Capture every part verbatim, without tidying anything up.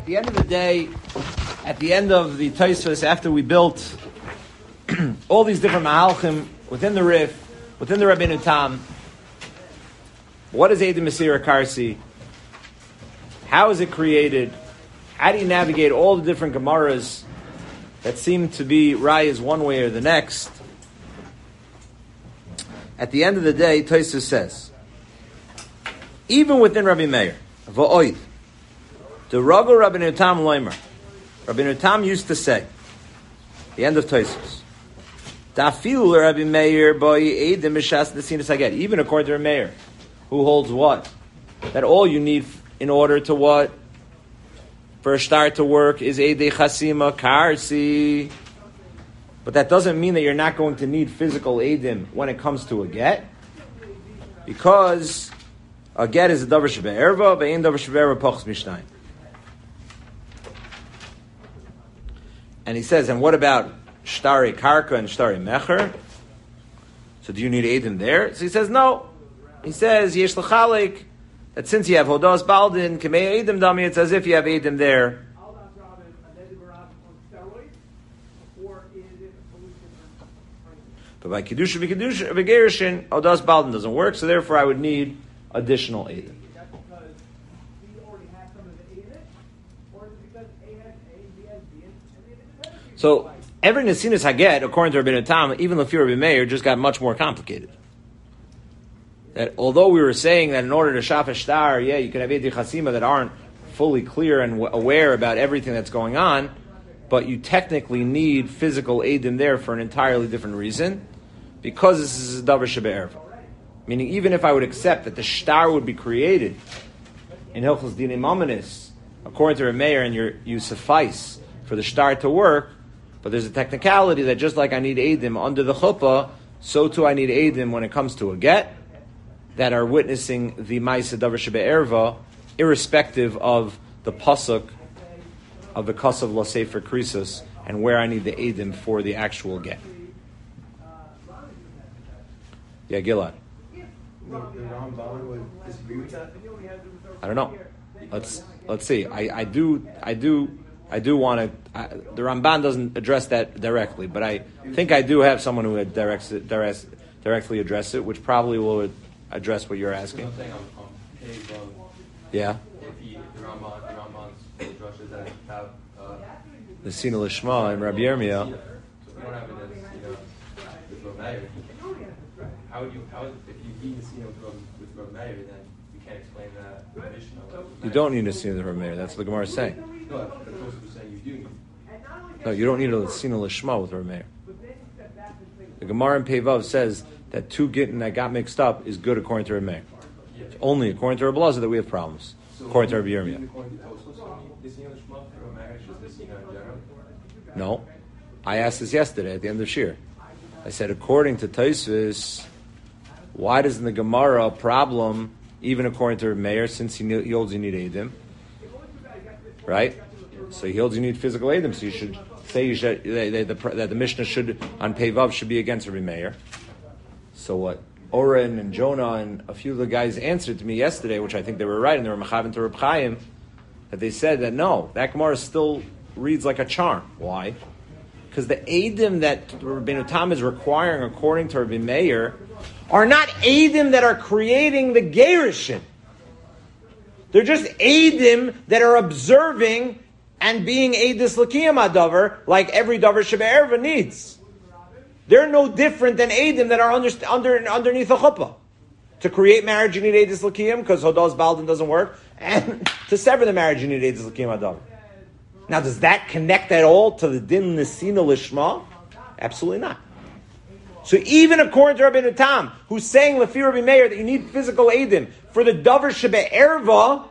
At the end of the day, at the end of the Tosfos, after we built all these different mahalchim within the Rif, within the Rabbeinu Tam, what is Eidim Mesira Karsi? How is it created? How do you navigate all the different Gemaras that seem to be rayas one way or the next? At the end of the day, Tosfos says, even within Rabbi Meir, v'oid, the Rago Rabbeinu Tam Loimer, Rabbeinu Tam used to say, the end of Tosfos, Dafil Rabbi Meir boy Eidim Mishas Nesinas Haget. Even according to Rabbi Meir, who holds what? That all you need in order to what? For a start to work is Eidei Chasima Karsi. But that doesn't mean that you're not going to need physical Eidim when it comes to a get. Because a get is a Davar Shebe'erva, but ain't Davar Shebe'erva Pochs Mishnayim. And he says, and what about Shtari Karka and Shtari Mecher? So do you need Eidim there? So he says, no. He says, Yesh L'chalik, that since you have Hodas Baldin, Kamei Eidim Dami, it's as if you have Eidim there. But by Kedusha v'Kedusha v'Gerushin, Hodas Baldin doesn't work, so therefore I would need additional Eidim. So every Nesinas Haget, according to Rabbeinu Tam, even Lefir Rabbi Meir, just got much more complicated. That although we were saying that in order to shaf shtar, yeah, you can have Eidei Chasima that aren't fully clear and w- aware about everything that's going on, but you technically need physical Eidim there for an entirely different reason, because this is a Davar Shebe'erva. Meaning, even if I would accept that the shtar would be created in Hilchos Dinei Mamanis, according to Rabbi Meir, and you're, you suffice for the shtar to work, but there's a technicality that just like I need Eidim under the chuppah, so too I need Eidim when it comes to a get, that are witnessing the Ma'aseh Davar Shebe'erva, irrespective of the pasuk of the Kasav Lo Sefer Krisus and where I need the Eidim for the actual get. Yeah, Gilad. I don't know. Let's let's see. I, I do I do I do want to. The Ramban doesn't address that directly, but I think I do have someone who had directs it, directs, directly addressed it, which probably will address what you're asking. I'm saying on, on page one, yeah. If he, the Ramban, the Ramban's drushes that have uh, the Sina Lishma and Rabbi Yirmiyah. So we don't have it as, you know, with Rav Meir. How would you, how would, if you need the Sina with Rav, with Rav Meir, then you can't explain that Mishnah. You don't need a Sina with Rav Meir. That's what the Gemara is saying. No, but the Tosfos was saying you do need. No, you don't need a Sina Lishma with Rav Meir. The Gemara in Pevav says that two gittin that got mixed up is good according to Rav Meir. It's only according to Rav Elazar that we have problems. So according to Rabbi Yirmiyah. According to Tosfos, the Sina Lishma for Rav Meir is just the Sina in general? No. I asked this yesterday at the end of Shir. I said, according to Tosfos, why doesn't the Gemara a problem, even according to Rav Meir, since he, he holds you need Eidim? Right? So he holds you need physical Eidim, so you should say you should, that, that, the, that the Mishnah should, on Pevav, should be against Rabbi Meir. So what Oren and Jonah and a few of the guys answered to me yesterday, which I think they were right, and they were Mechavan to Reb Chaim, that they said that no, that Gemara still reads like a charm. Why? Because the Eidim that Rabbeinu Tam is requiring according to Rabbi Meir are not Eidim that are creating the Gerushin. They're just Eidim that are observing and being Eidis L'kiyam Adavar, like every Davar Shebe'erva needs. They're no different than Eidim that are under, under, underneath a chuppah. To create marriage, you need Eidis L'kiyam, because Hodas Baldin doesn't work. And to sever the marriage, you need Eidis L'kiyam Adavar. Now, does that connect at all to the Din Nesina Lishma? Absolutely not. So even according to Rabbeinu Tam, who's saying Lefi Rabbi Meir that you need physical Eidim for the Davar Shebe'erva,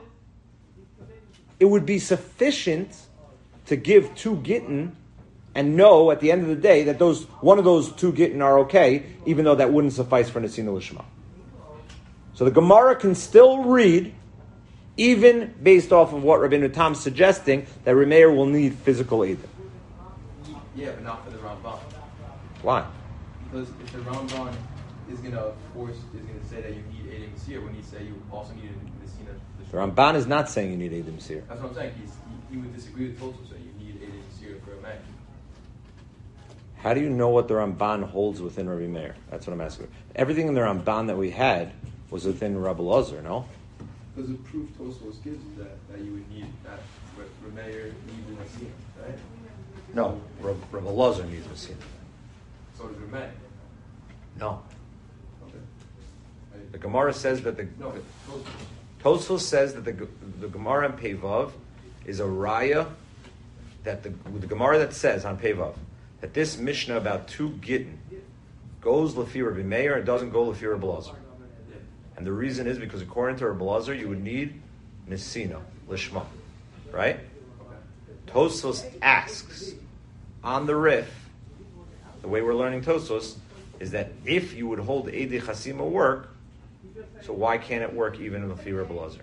it would be sufficient to give two gittin and know at the end of the day that those one of those two gittin are okay, even though that wouldn't suffice for Nesina Lishma. So the Gemara can still read, even based off of what Rabbeinu Tam is suggesting, that Rabbi Meir will need physical Eidim. Yeah, but not for the Ramban. Why? Because if the Ramban is going to force, is going to say that you need Eidim Mesir, when he say you also need the Sina, the The Ramban is not saying you need Eidim Mesira. That's what I'm saying. He's, he, he would disagree with Tosfos that you need Eidim Mesira for a Meir. How do you know what the Ramban holds within Rabbi Meir? That's what I'm asking. Everything in the Ramban that we had was within Rabbi Elazar, no? Because the proof Tosfos gives is that, that you would need that Rabbi Meir needs a Mesira, right? No, Rabbi Elazar needs Mesira. So does Rabbi Meir. No. Okay. The Gemara says that the No, Tosfos. Tosfos says that the the Gemara on Pevav is a raya that the the Gemara that says on Pevav that this Mishnah about two gittin goes Lefi Rabbi Meir and doesn't go Lefi Rabbi Elazar. Yeah. And the reason is because according to Rabbi Elazar you would need Nesina, Lishma. Right? Okay. Tosfos asks on the Rif, the way we're learning Tosfos, is that if you would hold Eidei Chasima work, so why can't it work even in Lefi Rabbi Elazar?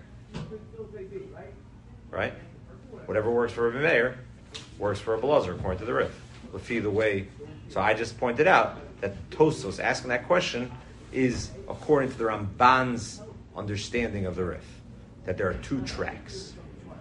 Right? Whatever works for Rabbi Meir works for Rabbi Elazar according to the Rif. Lefi the way. So I just pointed out that Tosfos asking that question is according to the Ramban's understanding of the Rif, that there are two tracks.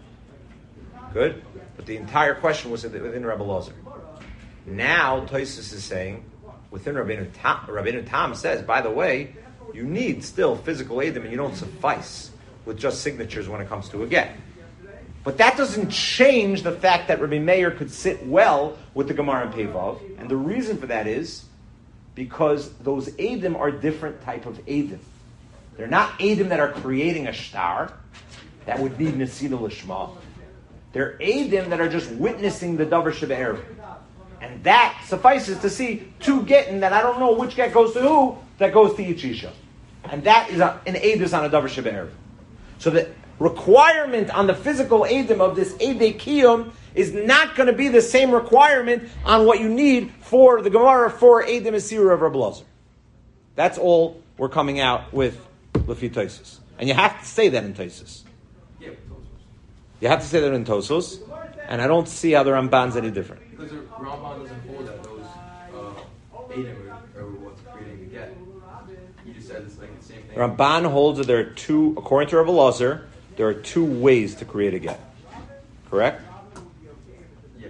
Good? But the entire question was within Rabbi Elazar. Now Tosfos is saying, within Rabbeinu Tam, Rabbeinu Tam says, by the way, you need still physical Eidim and you don't suffice with just signatures when it comes to a get. But that doesn't change the fact that Rabbi Meir could sit well with the Gemara and Pevav. And the reason for that is because those Eidim are different type of Eidim. They're not Eidim that are creating a shtar that would need Nesina Lishma. They're Eidim that are just witnessing the Davar Shebe'erev. And that suffices to see two getting that I don't know which get goes to who, that goes to each Isha. And that is a, an Eidus on a Davar Shebe'erev. So the requirement on the physical Eidim of this Eidei Kiyum is not going to be the same requirement on what you need for the Gemara for Eidim Mesira of Rabbi Elazar. That's all we're coming out with Lefi Tosfos. And you have to say that in Tosfos. Yeah, with Tosfos. You have to say that in Tosfos. And I don't see how the Ramban's any different. Because the Ramban doesn't hold that those uh, Eidim are, are what's creating the get. He just said it's like the same thing. Ramban holds that there are two, according to Rabbi Elazar, there are two ways to create a get. Correct? Yeah.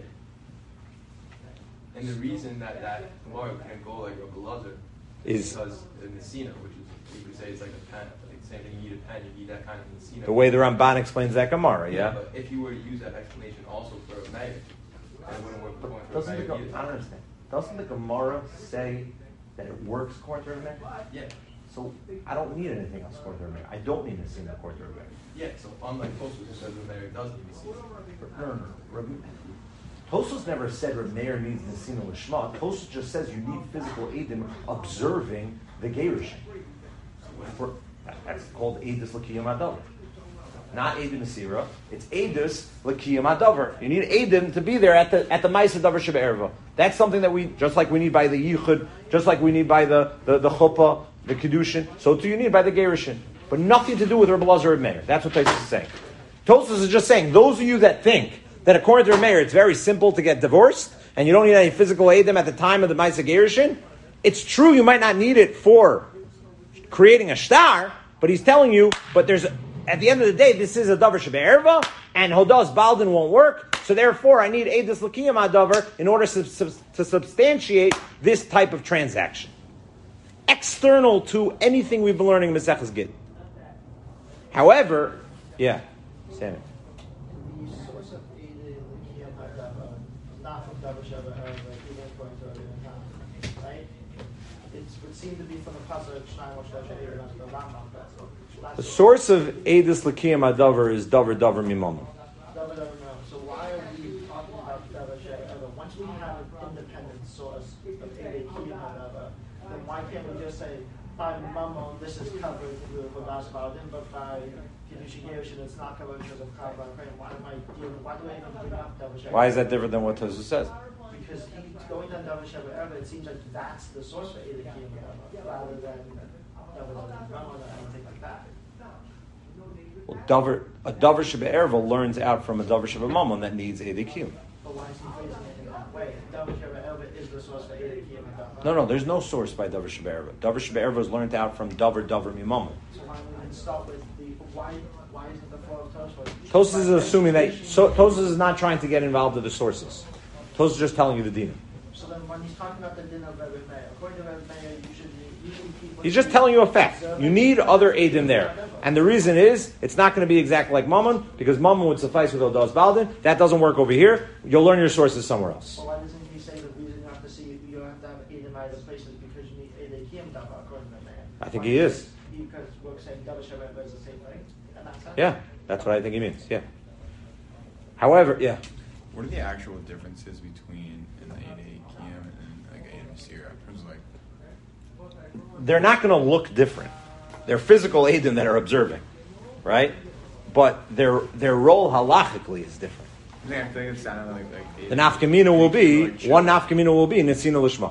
And the reason that that Gemara can't go like Rabbi Elazar is because the Nesina, which is, you could say, it's like a pen. Like the same thing, you need a pen, you need that kind of Nesina. The way the Ramban explains that Gemara, yeah? Yeah, but if you were to use that explanation also for a Meir, then it wouldn't work for going for a Doesn't the, Meir either. I don't understand. Doesn't the Gemara say that it works according to Rabbi Meir? Yeah. So I don't need anything else according to Rabbi Meir. I don't need to see that according to Rabbi Meir. Yeah, so unlike Tosfos who says Rabbi Meir does need Nesina. No, no, no. Rabbi, Tosfos never said Rabbi Meir needs Nesina Lishma. Tosfos just says you need physical Eidim observing the Gerushin. For, that's called Eidus L'Kiyam Adavar. Not Eidim Mesira. It's Eidus L'Kiyam Adavar. You need Eidim to be there at the at the Ma'aseh Davar Shebe'erva. That's something that we, just like we need by the Yichud, just like we need by the, the, the Chuppah, the Kedushin, so too you need by the Gerushin. But nothing to do with Rabbi Elazar and Meir. That's what Tosfos is saying. Tosfos is just saying, those of you that think that according to Rabbi Meir it's very simple to get divorced, and you don't need any physical Eidim at the time of the Ma'aseh Gerushin, it's true you might not need it for creating a shtar, but he's telling you, but there's, at the end of the day, this is a davar shebe'erva, and Hodas Baldin won't work, so therefore I need Eidus L'Kiyam Adavar in order to, to substantiate this type of transaction. External to anything we've been learning in Maseches Gittin. However, yeah, Sammy. The source of Eidei L'Kiyam Adavar is not from davar shebe'erva, even according to Rabbeinu Tam, right? It would seem to be from the pasuk Shnai Moshe She'er and the Rambam. The source of Eidus L'Kiyam Adavar is Davar Davar Mimamah. Davar Davar Mimamah. So why are we talking about davar shebe'erva? Once we have an independent source of Eidei L'Kiyam Adavar, then why can't we just say by Mimamah this is covered with Hodas Baldin, but by Kedushin Gerushin it's not covered because of Chav B'Akrayim? Why am I dealing? Why do I even bring up davar shebe'erva? Why is that different than what Tosfos says? Because he's going down davar shebe'erva, it seems like that's the source for Eidei L'Kiyam Adavar, rather than davar Mimamah or anything like that. Well, davar, a davar shebe'erva learns out from a davar shebe'mamon that needs Eidei Kiyum. But why is he phrasing it in that way? Davar shebe'erva is the source for Eidei Kiyum Adavar. No, no, there's no source by davar shebe'erva. Davar shebe'erva is learned out from davar davar mimamon. So why don't we start with the why? Why isn't the Tosfos is assuming that so, Tosfos is not trying to get involved with the sources. Tosfos is just telling you the din. So then, when he's talking about the din of Rebbe Meir, according to Rebbe Meir, you should usually people. He's just telling you a fact. You need other Eidim there. And the reason is, it's not going to be exactly like Mammon, because Mammon would suffice with Odas Baldin. That doesn't work over here. You'll learn your sources somewhere else. Well, why doesn't he say the reason you have to see, you have to have Eidim either places because you need Eidei Kiyam Dava, according to Rebbe Meir? I think he is. Because we're saying Dava Shabbat is the same thing? And that's that? Yeah, that's what I think he means, yeah. However, yeah. What are the actual differences between an Eidei Kiyam and like Eidei Masira? In terms of like, They're not going to look different. They're physical Eidim that are observing, right? But their their role halachically is different. I think I think it sounded like like The nafkamina will be, one nafkamina will be Nitzina Lishma.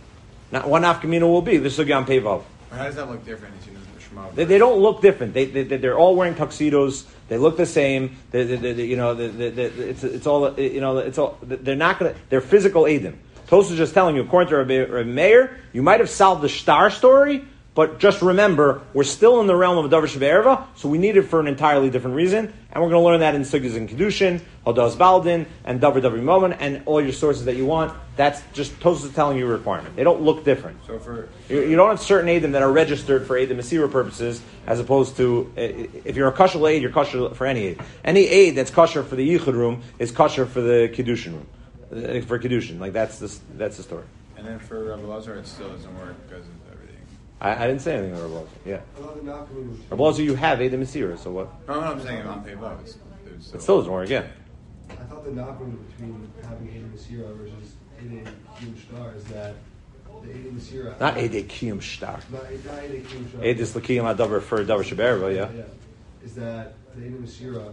Not one nafkamina will be the Sugyan Pevav. How does that look different? As you know, the Shema? They, they don't look different. They, they they're all wearing tuxedos. They look the same. They, they, they, you know, they, they, they, it's it's all you know. It's all. They're not gonna. They're physical Eidim. Tos is just telling you, according to Rabbi, Rabbi Meir, you might have solved the star story, but just remember, we're still in the realm of Davar Shebe'erva, so we need it for an entirely different reason, and we're going to learn that in Sugyas and Kedushin, Hodas Baldin, and Davar Davar Momen, and all your sources that you want. That's just Tos is telling you a requirement. They don't look different. So for You, you don't have certain Eidim that are registered for Eidim Masira purposes, as opposed to, uh, if you're a kosher aid, you're kosher for any aid. Any aid that's kosher for the Yichud room is kosher for the Kiddushin room. Uh, for Kiddushin. Like, that's the, that's the story. and then for Rabbi Lazar, it still doesn't work because of everything. I, I didn't say anything about Rabbi Lazar. Yeah. I thought the Nafkamina was- Rabbi Lazar, you have Eidim Masira, so what? No, no, I'm saying on Peva. It's, it's It still doesn't work, yeah. I thought the Nafkamina between having Eidei Masira versus Eidei Kiyum Shtar is that the Eidei Masira... Not Eidei Kiyum Shtar. Not Eidei not Eidei Kiyum Shtar. Eidei L'Kiyum Adavar for Davar Shebe'erva, yeah. Yeah. Is that the Eidei Masira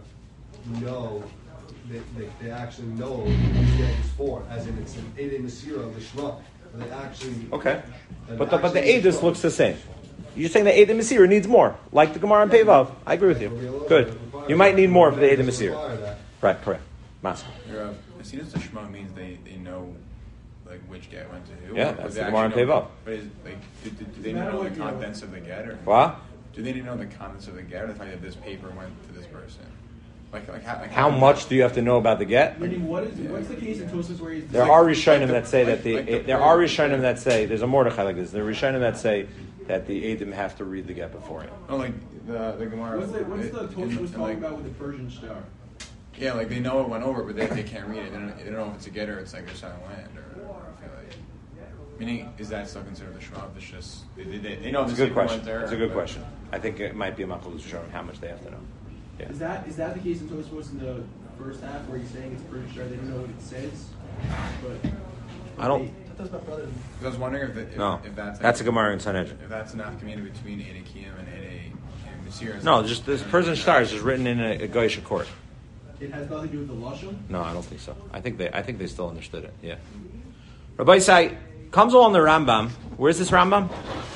know, they, they, they actually know what the Eid is for, as in it's an Eidei Masira Lishma. They actually... Okay. and But the, but the actually Eidus looks the same. You're saying the Eidim Masira needs more, like the Gemara and Pevav. I agree with you. Good. You might need more for the Eidim Masira. Right, correct. Master. Uh, as soon as the Shema means they, they know like which get went to who. Yeah, or that's they the Gemara actually and know- Pevav. But is, like, do, do, do they know the contents of the get or What? do they know the contents of the get or the fact that this paper went to this person? Like, like how, like How much do you have to know about the get? Meaning, what is what's the case in Tosfos where he's There like- are Rishonim like the- that say that the, like the there prayer. are Rishonim that say there's a Mordechai like this. There are Rishonim that say that the Eidim have to read the get beforehand. Oh, like the the Gemara. What's the what's the it- Tosfos and- talking and, like, about with the Persian star? Yeah, like they know it went over, but they, they can't read it. They don't, they don't know if it's a get or it's like they're selling land or whatever. I feel like. Meaning, is that still considered the Shema? It's just they, they, they, they know It's a this good paper question. went there. It's a good but- question. I think it might be a Machalus showing how much they have to know. Yeah. Is that is that the case in Tosfos in the first half where he's saying it's a Persian star? They don't know what it says, but I don't. That's my brother. I was wondering if, the, if, No, if that's like, that's a Gemara in Sanhedrin. If that's enough community between Eidei Kiyum and Eidei Masir. No, just this Persian star is just written in a, a Goyish court. it has nothing to do with the lashon. No, I don't think so. I think they I think they still understood it. Yeah. Rabbi Isai comes along the Rambam. Where's this Rambam?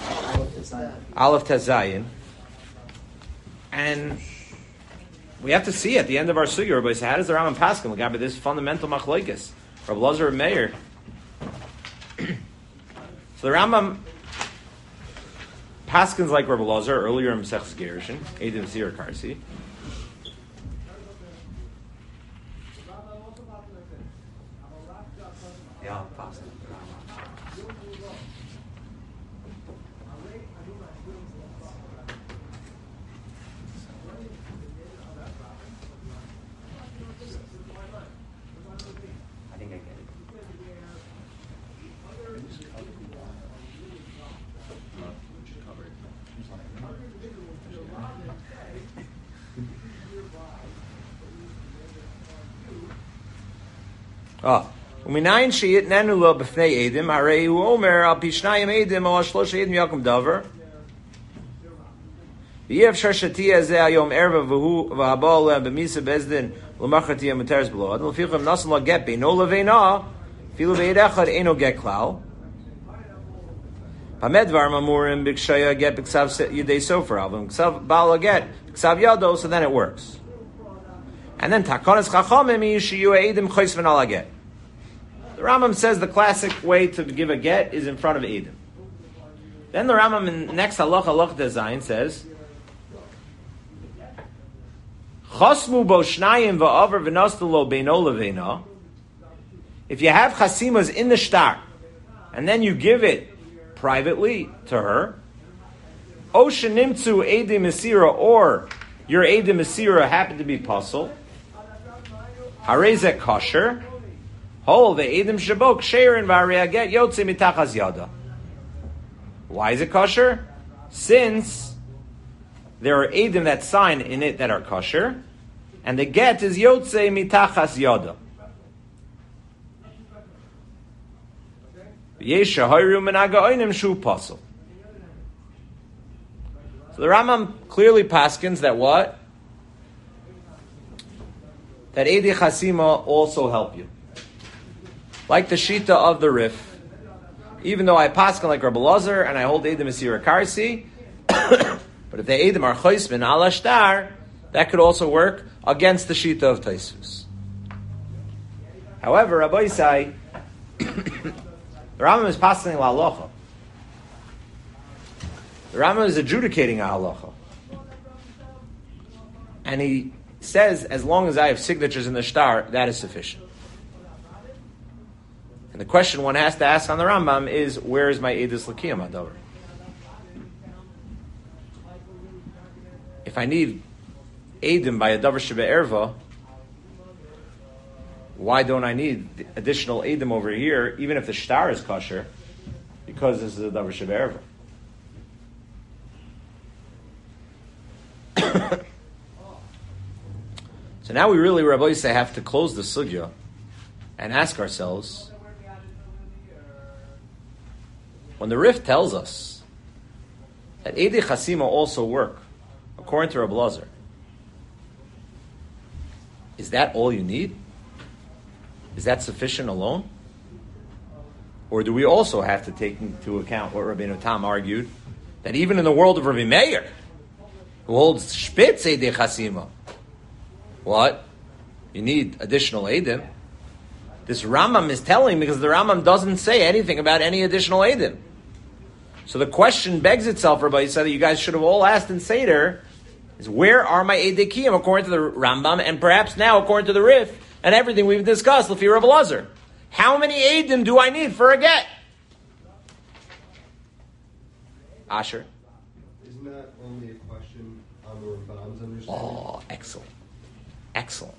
Aleph Tezayin. And we have to see at the end of our sugya, Rabbi Isai, how does the Rambam paskin look at this fundamental machlokes? Rabbi Lazar and Meir. So the Rambam paskins like Rabbi Lazar earlier in Masechus Gerushin, Eidim Sir Karsi. Yeah, paskin. I think I get it. Oh. Uminayin sheyit nenu lo b'fnei edim, harei hu omer al pi shnayim edim o al shlosh edim yakum davar. V'yev shar shatiyah zeh ayom erva v'hu v'habal lehem b'misa bezdin l'machar tiyah muteres b'lo adon l'fichem nasan la get beino leveina filu v'yed echad eino get klal. Hamedvar mamurim b'kshaya get b'ksav yidei sofer avim ksav ba'al get ksav yado, so then it works. And then takonas chachamim yishiyu edim chos v'nal get. The Rambam says the classic way to give a get is in front of Eidim. Then the Rambam in next halach halach design says Chasmu bo shnayim va'aver v'nastalo beino leveina. If you have chasimas in the shtar, and then you give it privately to her, O shenimtzu edim mesira, or your edim mesira happened to be puzzle, harezek kosher, hol the edim shabok sheirin v'areaget yotze mitachas yada. Why is it kosher? Since there are edim that sign in it that are kosher, and the get is yotze mitachas yada. Yesha hayru menaga oinim shu puzzle. So the Rambam clearly paskins that what? That Eidei Chasima also help you. Like the Shita of the Rif. Even though I paskin like Rabbi Lazar and I hold Eidei Mesira Karsi, but if the Eidim are Choismin ala shtar, that could also work against the Shita of Taisvus. However, Rabbi Yisai, the Rambam is paskining la halacha. The Rambam is adjudicating a halacha. And he says, as long as I have signatures in the shtar, that is sufficient. And the question one has to ask on the Rambam is, where is my Eidus L'kiyam Adavar? If I need Eidim by a Davar Sheba Erva, why don't I need additional Eidim over here, even if the shtar is kosher, because this is a Davar Sheba Erva? So now we really, Rabbi Yisai, have to close the sugya and ask ourselves, when the Rif tells us that Eidei Chasima also work, according to Rabbi Lazar, is that all you need? Is that sufficient alone? Or do we also have to take into account what Rabbeinu Tam argued, that even in the world of Rabbi Meir, who holds Spitz Eidei Chasima, what? You need additional Eidim. This Rambam is telling, because the Rambam doesn't say anything about any additional Eidim. So the question begs itself, Rabbi Yisai, that you guys should have all asked in Seder, is where are my Eidei Kiyam according to the Rambam, and perhaps now according to the Rif, and everything we've discussed, L'fi Rabbi Lazar. How many Eidim do I need for a get? Asher? Isn't that only a question on the Rambam's understanding? Oh, excellent. Excellent.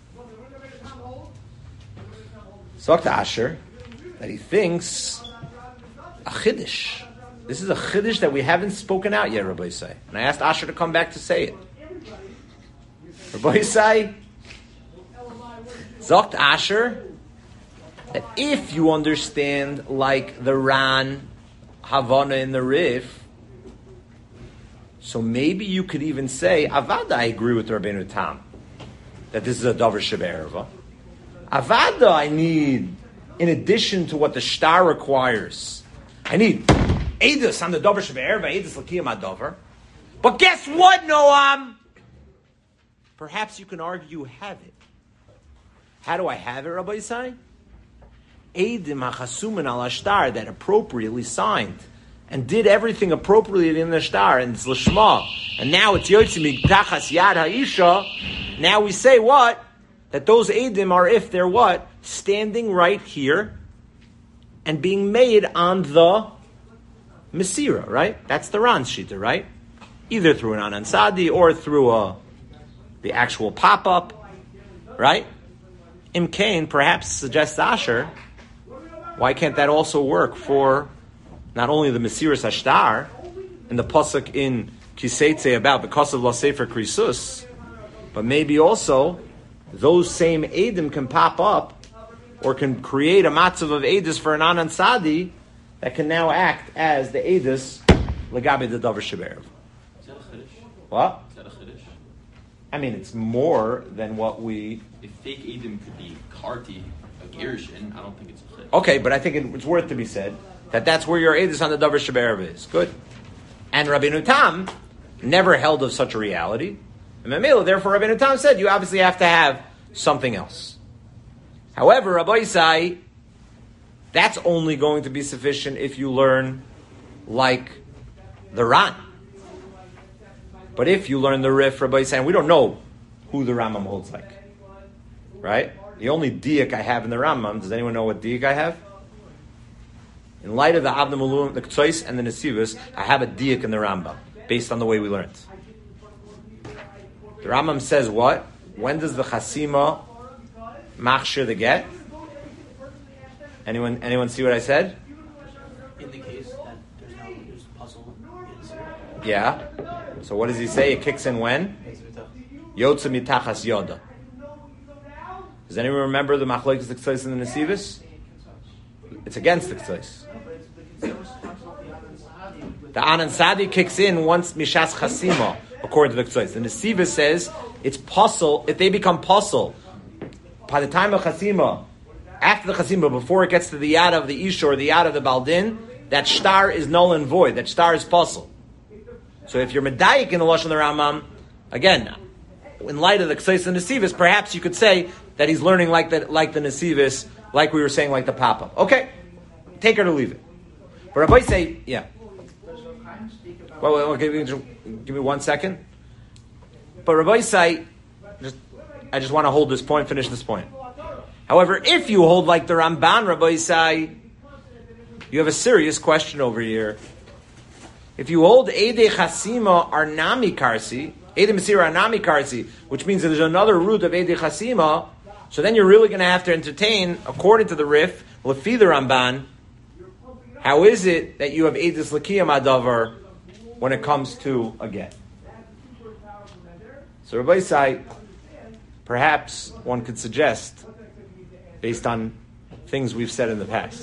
Talk to Asher that he thinks a chiddush. This is a chiddush that we haven't spoken out yet, Rabbi Yisai. And I asked Asher to come back to say it. Rabbi Yisai, Zokt Asher, that if you understand like the Ran Havana in the Rif, so maybe you could even say, Avada, I agree with Rabbeinu Tam, that this is a Davar Sheba Erva. Avada, I need, in addition to what the shtar requires, I need Eidus on the Davar Sheba Erva, Eidus L'kiyam Adavar. But guess what, Noam? Perhaps you can argue you have it. How do I have it, Rabbi Yisai? Eidim HaChasumin al Ashtar, that appropriately signed and did everything appropriately in the shtar, and it's Lishma, and now it's Yotzim Tachas Yad HaIsha. Now we say what? That those Eidim are, if they're what? Standing right here and being made on the Mesira, right? That's the Ran Shita, right? Either through an Anan Sadi or through a, the actual pop-up, right? Imkain perhaps suggests Asher, why can't that also work for not only the Mesiras Ashtar and the pasuk in Kiseitze about because of La Sefer Krisus, but maybe also those same Eidim can pop up or can create a matzav of Eidus for an Anan Sadi that can now act as the Eidus Legabe the Davar Sheba Erva. Is that a chiddush? What? Is that a chiddush? I mean, it's more than what we... If fake Eidim could be Karti, a Gerushin, I don't think it's a chiddush. Okay, but I think it, it's worth to be said that that's where your Eidus on the Davar Sheba Erva is. Good. And Rabbeinu Tam never held of such a reality. And Mamela, therefore, Rabbeinu Tam said, you obviously have to have something else. However, Rabbi Yisai, that's only going to be sufficient if you learn like the Ran. But if you learn the Rif, Rabbi Yisai, and we don't know who the Rambam holds like. Right? The only diak I have in the Rambam, does anyone know what diak I have? In light of the Avnei Miluim, the Ktsois, and the Nesivos, I have a diak in the Rambam, based on the way we learned. The Rambam says what? When does the Chasima machshir the get? Anyone anyone see what I said? In the case that there's no there's a puzzle in zero. Yeah. So what does he say? It kicks in when? Yotze mitachas yoda. Does anyone remember the machlokes, the Ktsois, and the Nesivos? It's against the Ktsois. The Anan Sadi kicks in once Mishas Chasima, according to the Ktsois. The Nesivos says it's puzzle, if they become puzzle, by the time of Chasima, after the Chasima, before it gets to the Yad of the Isha or the Yad of the Baldin, that star is null and void. That star is puzzle. So if you're Medayik in the Lashon of the Rambam, again, in light of the Ktsois and Nesivos, perhaps you could say that he's learning like the, like the Nesivos, like we were saying, like the Papa. Okay, take her to leave it. But Rabbi say, yeah. Well, well, give, me, give me one second. But Rabbi say, just, I just want to hold this point, finish this point. However, if you hold like the Ramban, Rabbi say, you have a serious question over here. If you hold Eidei Chasima are Nami Karsi, Eidei Mesira are Nami Karsi, which means that there's another root of Eidei Chasima, so then you're really going to have to entertain, according to the Rif, Lefi the Ramban, how is it that you have Eidus Lakiyam Adavar when it comes to a get? So Rabbi say, perhaps one could suggest, based on things we've said in the past,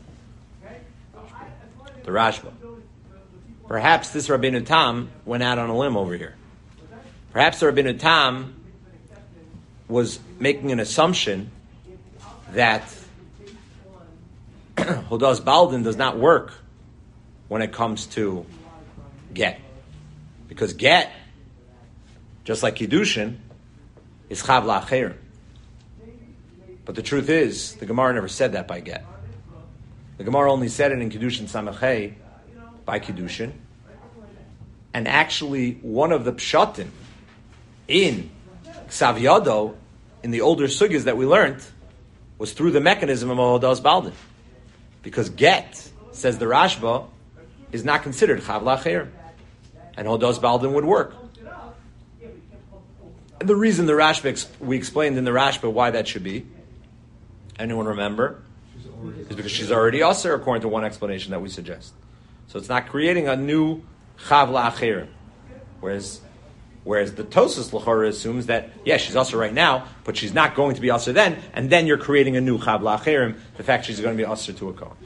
the Rashba, perhaps this Rabbeinu Tam went out on a limb over here. Perhaps the Rabbeinu Tam was making an assumption that Hodas Baldin does not work when it comes to get. Because get, just like Kiddushin, is Chav La'acherim. But the truth is, the Gemara never said that by get. The Gemara only said it in Kiddushin Samachay by Kiddushin. And actually, one of the pshatim in Ksav Yado, in the older sugyas that we learned, was through the mechanism of Hodas Baldin. Because get, says the Rashba, is not considered Chav La'acherim. And Hodas Baldin would work. And the reason the Rashba, we explained in the Rashba why that should be, anyone remember? Is because she's already Aser, according to one explanation that we suggest. So it's not creating a new Chav La'acherim. Whereas, whereas the Tosas L'chora assumes that, yes, she's Aser right now, but she's not going to be Aser then, and then you're creating a new Chav La'acherim, the fact she's going to be Aser to a Kohen.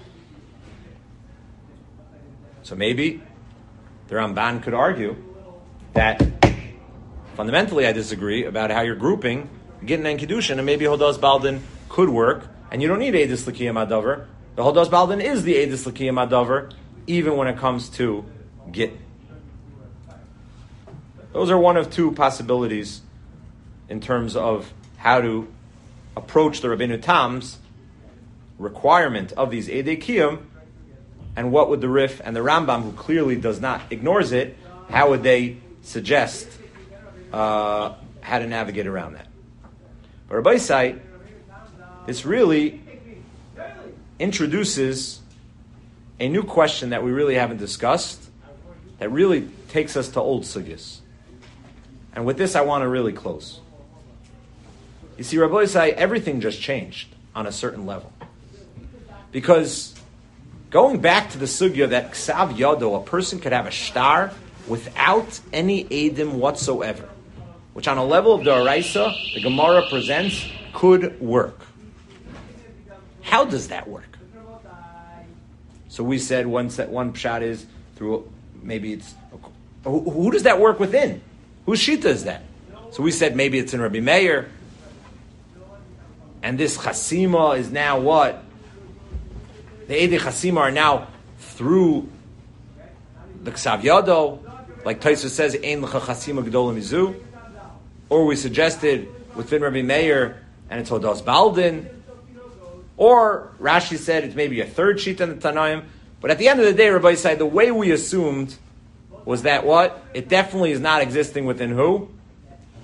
So maybe the Ramban could argue that fundamentally I disagree about how you're grouping Gittin and Kiddushin, and maybe Hodas Baldin could work, and you don't need Eidus L'kiyam Adavar. The Hodas Baldin is the Eidus L'kiyam Adavar, even when it comes to Gittin. Those are one of two possibilities in terms of how to approach the Rabbeinu Tam's requirement of these Eidei Kiyam, and what would the Rif and the Rambam, who clearly does not, ignores it, how would they suggest uh, how to navigate around that? But Rabbi Say, this really introduces a new question that we really haven't discussed, that really takes us to old sugyas. And with this, I want to really close. You see, Rabbi Say, everything just changed on a certain level. Because going back to the sugya that Ksav Yado, a person could have a star without any edim whatsoever, which on a level of the Araisa, the Gemara presents, could work. How does that work? So we said one set, one pshat is through, maybe it's, who, who does that work within? Whose shita is that? So we said maybe it's in Rabbi Meir, and this chasima is now what? The Eidei Chasima are now through the Ksav Yado, like Tosfos says, Ein L'cha Chasima Gedola Mizu. Or we suggested within Rabbi Meir, and it's Hodas Baldin. Or Rashi said it's maybe a third sheet in the Tanaim. But at the end of the day, Rabbi said the way we assumed was that what? It definitely is not existing within who?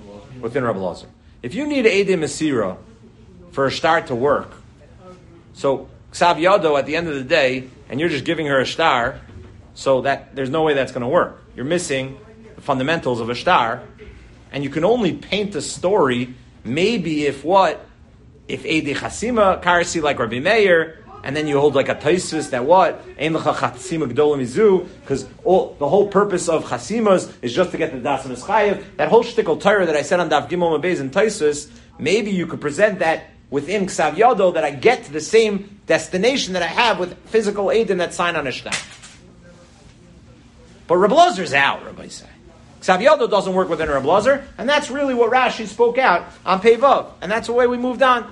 within Rabbi Elazar. If you need Eidei Mesira for a star to work, so Ksav Yado at the end of the day, and you're just giving her a star, so that there's no way that's going to work. You're missing the fundamentals of a star, and you can only paint a story maybe if what? If Eidei Chasima, Karsi like Rabbi Meir, and then you hold like a Taisus that what? Ein lecha Chasima Gdola Mizu, because all the whole purpose of Chasimas is just to get the Das and Eschayev. That whole shtickle Torah that I said on Daf Gimel Mabez and Taisus, maybe you could present that within Ksav Yado, that I get to the same destination that I have with physical Eidim that sign on a shtar. But Rabbi Elazar's out, Rabbi say. Ksav Yado doesn't work within Rabbi Elazar, and that's really what Rashi spoke out on Pei Vav, and that's the way we moved on.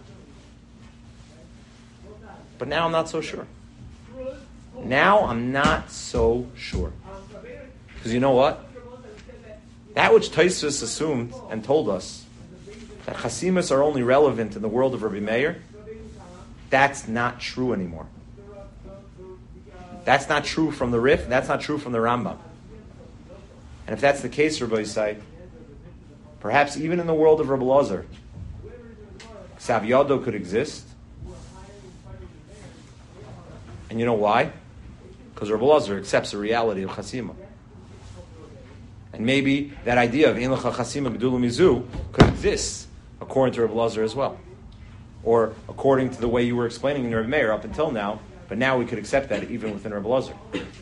But now I'm not so sure. Now I'm not so sure. Because you know what? That which Tosfos assumed and told us, that Chasimas are only relevant in the world of Rabbi Meir, that's not true anymore. That's not true from the Rif, that's not true from the Rambam. And if that's the case, Rabbi Yisai, perhaps even in the world of Rabbi Elazar, Ksav Yado could exist. And you know why? Because Rabbi Elazar accepts the reality of Chasima. And maybe that idea of Ein Lecha Chasima Gdula Mizu could exist according to Rabbi Elazar as well. Or according to the way you were explaining in Rabbi Meir up until now, but now we could accept that even within Rabbi Elazar.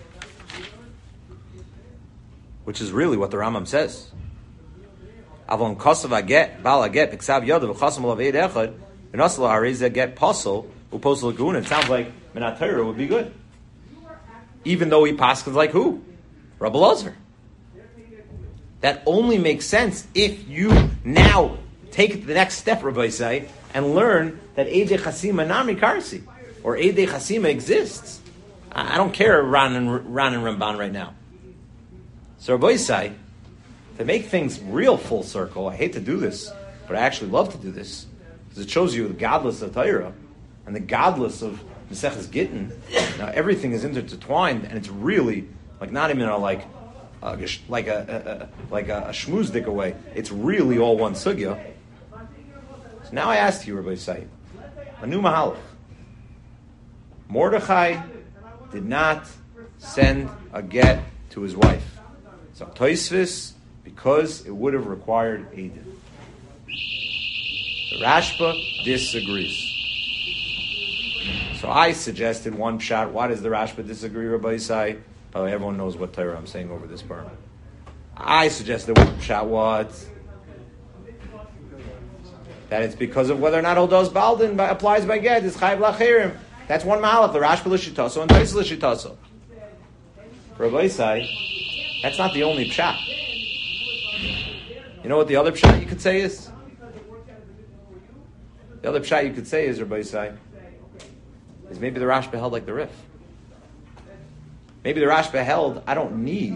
Which is really what the Rambam says. Avon Kosav Aget, Bal Aget, Ksav Yadav, Chasam Lav Eid Echad, V'Nasla Areza Get Posel, Uposel Lagoon. It sounds like Minat Torah would be good. Even though he paskins like who? Rabbi Elazar. That only makes sense if you now take it to the next step, Rabbi say, and learn that Eidei Chasima Namri Karsi, or Eidei Chasima exists. I don't care Ran and Ran and Ramban right now. So Rabbi say, to make things real full circle, I hate to do this, but I actually love to do this, because it shows you the godless of Torah and the godless of Maseches Gittin. Now everything is intertwined, and it's really like not even a like uh, like a, a, a like a, a shmuzdik away. It's really all one sugya. So now I ask you, Rabbi Say, Manu Mahalach. Mordechai did not send a get to his wife. So Tosfos, because it would have required Eidin. The Rashba disagrees. So I suggested one shot. Why does the Rashba disagree, Rabbi Yisai? By the way, everyone knows what Torah I'm saying over this part. I suggested one shot what? That it's because of whether or not Odos Baldin applies by get. It's Chayv Lachirim. That's one Malach. The Rashba L'shitaso and Tais L'shitaso. Rabbi Yisai, that's not the only pshat. You know what the other pshat you could say is? The other pshat you could say is, Rabbi Yisai, is maybe the Rashba held like the Rif. Maybe the Rashba held, I don't need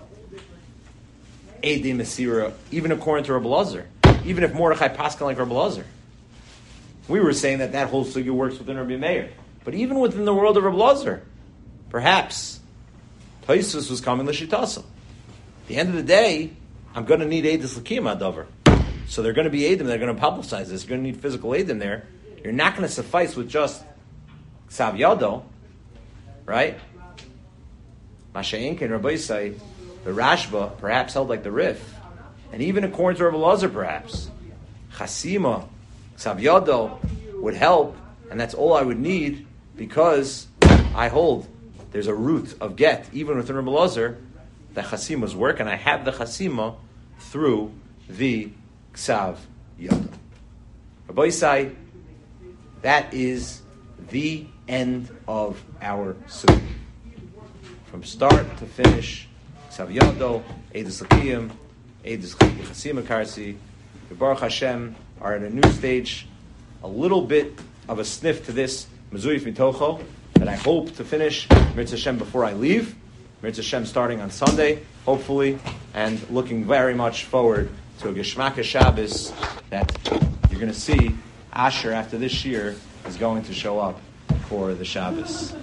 Eidei Mesira, even according to Rabbi Elazar. Even if Mordechai paskin like Rabbi Elazar. We were saying that that whole sugya works within Rabbi Meir. But even within the world of Rabbi Elazar, perhaps Tosfos was coming l'shitasa. At the end of the day, I'm going to need Eidus L'kiyam Adavar. So they're going to be Eidim, they're going to publicize this. You're going to need physical Eidim there. You're not going to suffice with just Ksav Yado, right? Masha'ink and Rabbi say the Rashba perhaps held like the Rif, and even according to Rabbi Elazar, perhaps Chasima, Ksav Yado would help, and that's all I would need because I hold there's a root of get even within Rabbi Elazar that Chasimas work, and I have the Chasima through the Ksav Yado. Rabbi say that is the end of our sugi. From start to finish, Ksav Yado, Eidus L'kiyam, Eidus Chasima Karsi, the Baruch Hashem are at a new stage, a little bit of a sniff to this Mezuyif Mitocho that I hope to finish Mitzvah Hashem before I leave. Mitzvah Hashem starting on Sunday, hopefully, and looking very much forward to a Geshmaka Shabbos that you're going to see Asher after this year is going to show up for the Shabbos.